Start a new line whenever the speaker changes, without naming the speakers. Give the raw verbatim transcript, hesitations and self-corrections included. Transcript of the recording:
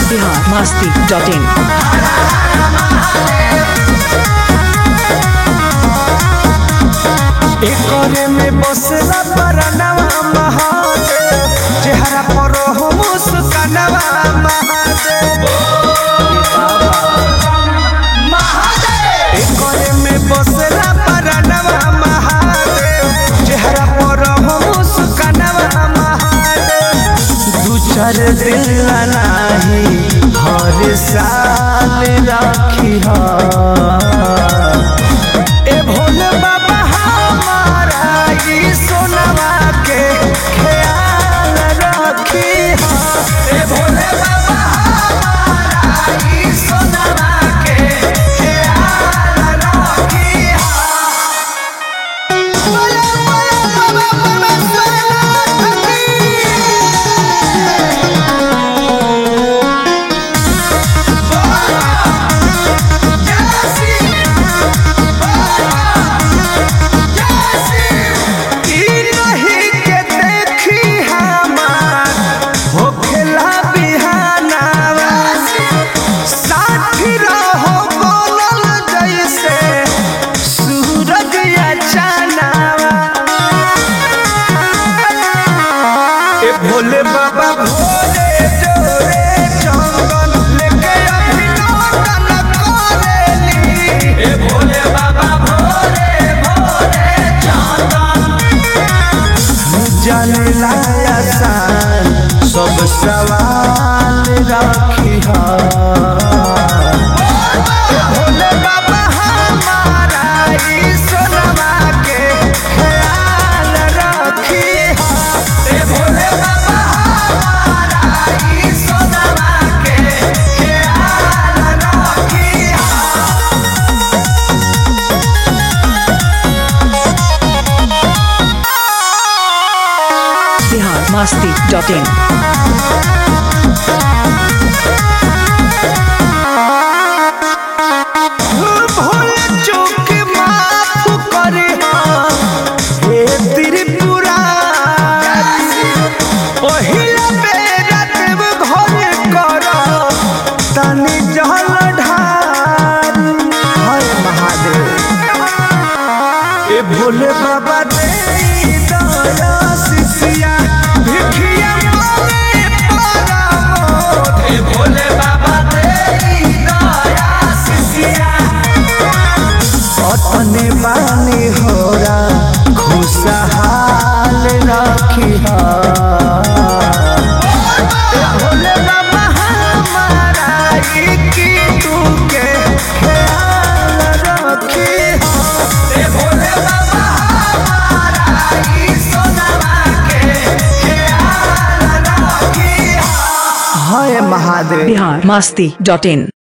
Bihar Masti dot इन।
एकरे में बसला परनवा महादेव, चेहरा पर हो मुस्कानवा महादेव। एकरे में बसला परनवा महादेव, चेहरा पर हो मुस्कानवा महादेव। दू चार दिन नाही हर साल राखी हा ए भोले बाबा हमारा ई सोनवा के ख्याल रखी हा। ए भोले बाबा हमारा ई सोनवा के ख्याल रखी हा। बोले बोले बाबा परमेश्वर भोले बाबा भोले जोरे चंदन लेके अभिनंदन करेली। ए भोले बाबा भोले भोले चंदन जाने लाया सान सब सवाल राखी हा। भोले बाबा हमारा ई सोनवा के ख्याल रखी हा। ए भोले
बिहार मस्ती डॉट इन।
भूल चूक माफ करे हे त्रिपुरा, पहिला बेरा देव घर कर तनि जल ढार। हर महादेव ए भोले बाबा दे दया शिष्या भिखिया मांगे परमोध। ए भोले बाबा दे दया शिष्या अतने बानी होरा खुशहाल रखी हा। ए भोले बाबा हमारा ई कीटू के ख्याल रखी हा। ए भोले बाबा हमारा ई सोनवा के ख्याल रखी हा। हाय महादेव।
बिहार मस्ती डॉट इन।